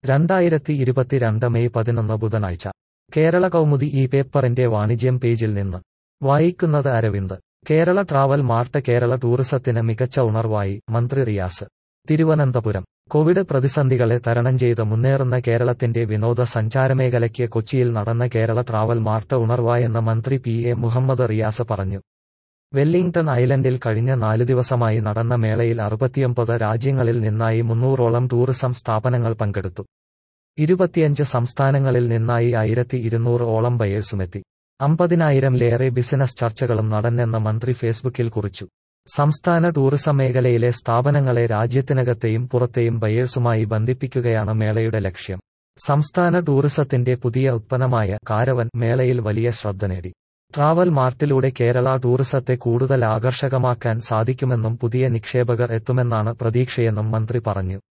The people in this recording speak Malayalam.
2022 മെയ് 11 ബുധനാഴ്ച കേരള കൗമുദി ഈ പേപ്പറിന്റെ വാണിജ്യം പേജിൽ നിന്ന് വായിക്കുന്നത് അരവിന്ദ്. കേരള ട്രാവൽ മാർട്ട് കേരള ടൂറിസത്തിന് മികച്ച ഉണർവായി, മന്ത്രി റിയാസ്. തിരുവനന്തപുരം. കോവിഡ് പ്രതിസന്ധികളെ തരണം ചെയ്ത് മുന്നേറുന്ന കേരളത്തിന്റെ വിനോദ സഞ്ചാരമേഖലയ്ക്ക് കൊച്ചിയിൽ നടന്ന കേരള ട്രാവൽ മാർട്ട് ഉണർവായെന്ന് മന്ത്രി പി.എ. മുഹമ്മദ് റിയാസ് പറഞ്ഞു. വെല്ലിംഗ്ടൺ ഐലൻഡിൽ കഴിഞ്ഞ 4 ദിവസമായി നടന്ന മേളയിൽ 69 രാജ്യങ്ങളിൽ നിന്നായി 300ഓളം ടൂറിസം സ്ഥാപനങ്ങൾ പങ്കെടുത്തു. 25 സംസ്ഥാനങ്ങളിൽ നിന്നായി 1200ഓളം ബയേഴ്സുമെത്തി. 50,000-ലേറെ ബിസിനസ് ചർച്ചകളും നടന്നെന്ന് മന്ത്രി ഫേസ്ബുക്കിൽ കുറിച്ചു. സംസ്ഥാന ടൂറിസം മേഖലയിലെ സ്ഥാപനങ്ങളെ രാജ്യത്തിനകത്തെയും പുറത്തെയും ബയേഴ്സുമായി ബന്ധിപ്പിക്കുകയാണ് മേളയുടെ ലക്ഷ്യം. സംസ്ഥാന ടൂറിസത്തിന്റെ പുതിയ ഉത്പന്നമായ കാരവൻ മേളയിൽ വലിയ ശ്രദ്ധ നേടി. ട്രാവൽ മാർട്ടിലൂടെ കേരള ടൂറിസത്തെ കൂടുതൽ ആകർഷകമാക്കാൻ സാധിക്കുമെന്നും പുതിയ നിക്ഷേപകർ എത്തുമെന്നാണ് പ്രതീക്ഷയെന്നും മന്ത്രി പറഞ്ഞു.